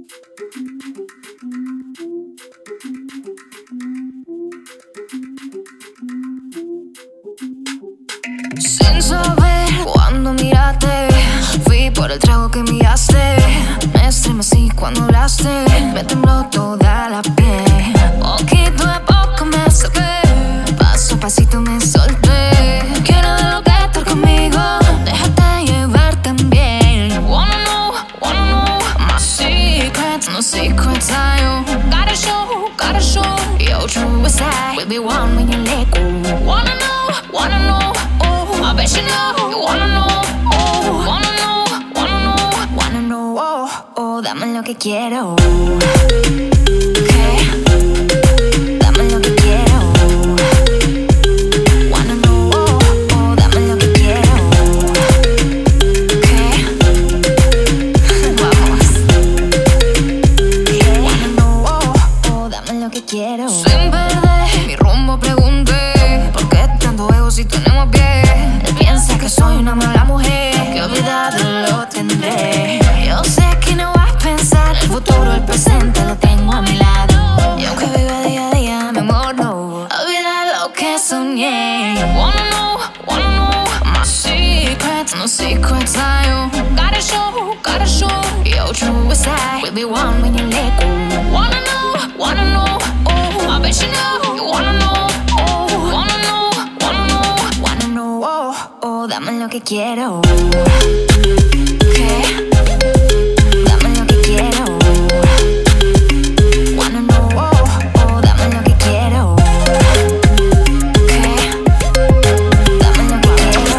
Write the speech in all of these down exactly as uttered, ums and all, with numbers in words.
Sin saber cuando miraste, fui por el trago que enviaste. Me estremecí cuando hablaste, me tembló toda la piel. Poquito a poco me acerqué, paso a pasito me solté. Quiero de lo que estar conmigo, déjate llevar también. Wanna know, wanna know my secrets, no secrets I own. Gotta show, gotta show your true side. We'll be one when you let go. Wanna know, wanna know, oh, I bet you know. You wanna know, oh, wanna know, wanna know, wanna know, oh, oh, dame lo que quiero. Okay. Dame lo que quiero. Wanna know, oh, oh, dame lo que quiero. Okay. Vamos. Okay. Wanna know, oh, oh, dame lo que quiero. Sin perder mi rumbo pregunté, ¿por qué tanto ego si tenemos pie? Él piensa que soy una mala mujer, que olvidado lo tendré. Yo sé que no vas a pensar, el futuro, el presente lo tengo a mi lado. Y aunque viva día a día, mi amor, no olvida lo que soñé. Wanna know, wanna know my secrets, no secrets I own. Gotta show, gotta show your true side. We'll be one when you let go. Wanna know, wanna know, oh, I bet you know. You wanna know, oh, wanna know, wanna know, wanna know, oh, oh, dame lo que quiero. Okay. Dame lo que quiero. Wanna know, oh, oh, dame lo que quiero. Okay. Dame lo que quiero.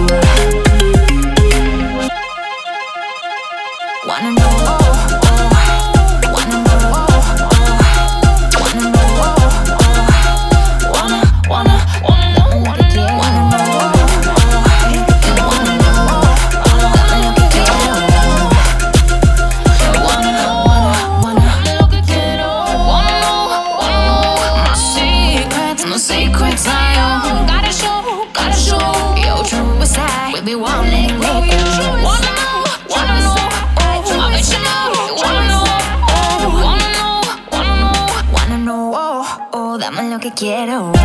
Wanna know, oh, oh, wanna know, oh, oh, wanna know, oh, oh, wanna, wanna, wanna know, wanna know, wanna know, oh, oh, wanna know, oh, oh, dame lo que quiero. Wanna know, wanna, wanna, dame lo que quiero. Wanna know, wanna know my secrets, no secrets I own. Gotta show, gotta show your true side. We'll be one when you let go. Wanna know, wanna know, oh, I bet you know. You wanna know, oh, wanna know, wanna know, wanna know, oh, oh, dame lo que quiero.